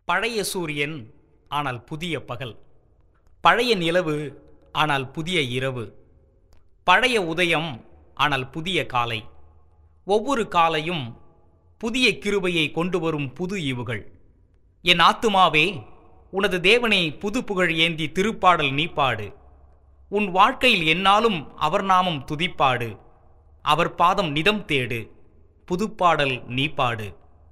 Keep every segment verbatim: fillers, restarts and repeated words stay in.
பழைய சூரியன் ஆனால் புதிய பகல், பழைய நிலவு ஆனால் புதிய இரவு, பழைய உதயம் ஆனால் புதிய காலை. ஒவ்வொரு காலையும் புதிய கிருபையை கொண்டு வரும் புது ஈவுகள். என் ஆத்துமாவே, உனது தேவனை புது புகழ் ஏந்தி திருப்பாடல் நீ பாடு. உன் வாழ்க்கையில் எந்நாளும் அவர் நாமம் துதிப்பாடு. அவர் பாதம் நிதம் தேடு, புதுப்பாடல் நீ பாடு.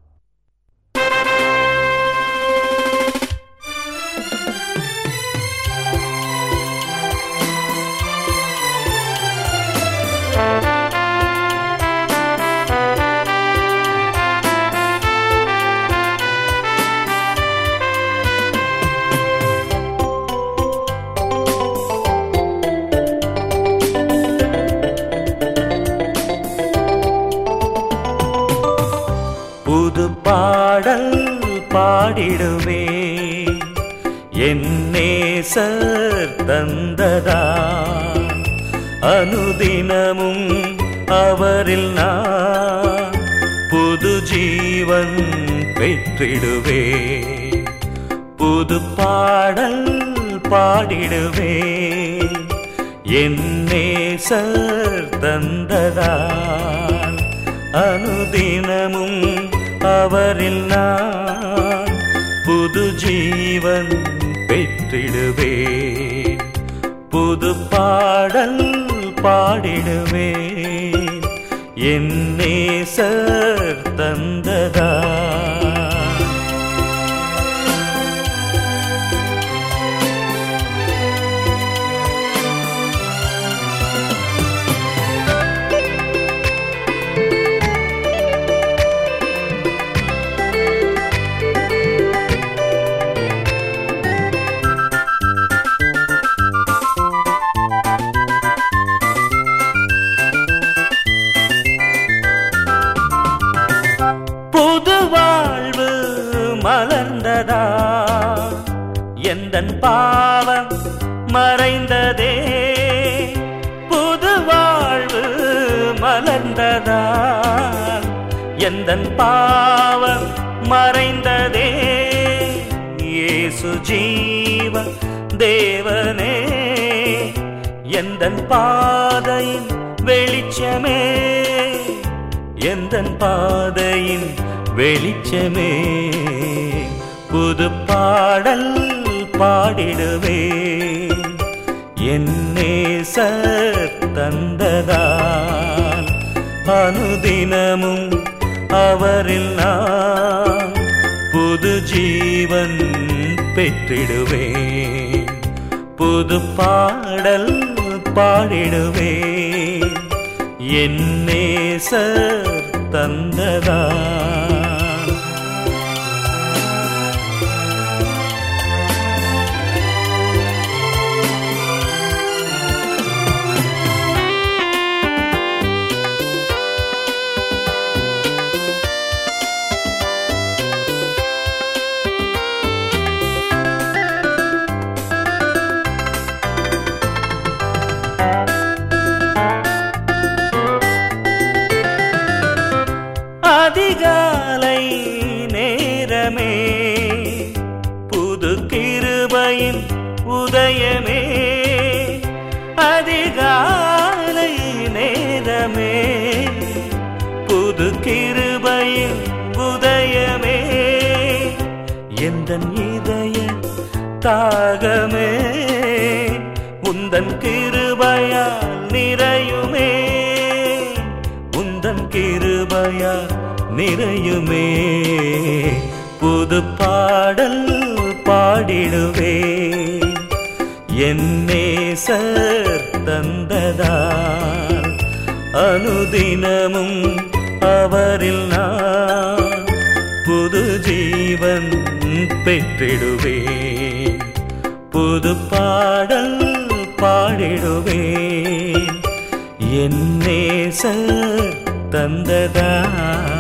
புது பாடல் பாடிடுவே, என் நேசர் தந்ததா. அனுதினமும் அவரில் நான் புது ஜீவன் பெற்றிடுவே. புது பாடல் பாடிடுவே, என் நேசர் தந்ததா. அனுதினமும் அவரில் நான் புது ஜீவன் பெற்றிடுவே. புது பாடல் பாடிடுவே, என் நேசர் தந்ததா. புது வாழ்வு மலர்ந்ததா, எந்தன் பாவம் மறைந்ததே. புது வாழ்வு மலர்ந்ததா, எந்தன் பாவம் மறைந்ததே. இயேசு ஜீவ தேவனே, எந்தன் பாதையின் வெளிச்சமே, எந்தன் பாதையின் வெளிச்சமே. புது பாடல் பாடிடுவே, என் நேசர் தந்ததால். அனுதினமும் அவரில் நான் புது ஜீவன் பெற்றிடுவேன். புது பாடல் பாடிடுவே, என் நேசர் தந்ததா. அதிகாலை நேரமே, புது கிருபையின் உதயமே. அதிகாலை நேரமே, புது கிருபையின் உதயமே. எந்தன் இதய தாகமே, உந்தன் கிருபையால் நிறையுமே. உந்தன் கிருபையால் நிறையுமே. புது பாடல் பாடிடுவே, என் நேசர் தந்ததால். அனுதினமும் அவரில் நான் புது ஜீவன் பெற்றிடுவே. புது பாடல் பாடிடுவே, என் நேசர் தந்ததா.